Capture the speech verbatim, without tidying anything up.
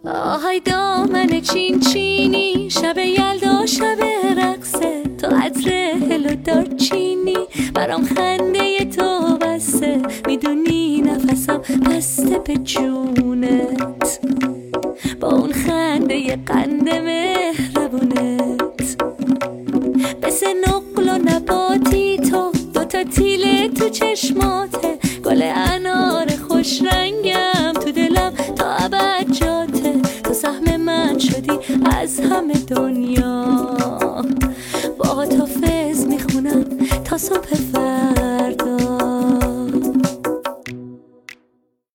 آهای دامن چین چینی، شب یلدا شب رقصه، تو عطر هلو دارچینی، برام خنده تو بسته، میدونی نفسم بسته به جونت، با اون خنده قند مهربونت. بس نقل و نباتی تو، دوتا تیله تو چشماته، گل انار خوش رنگم تو دلم تا ابد جاته، تو سهم من شدی از همه دنیا، با تو فز میخونم تا صبح فردا.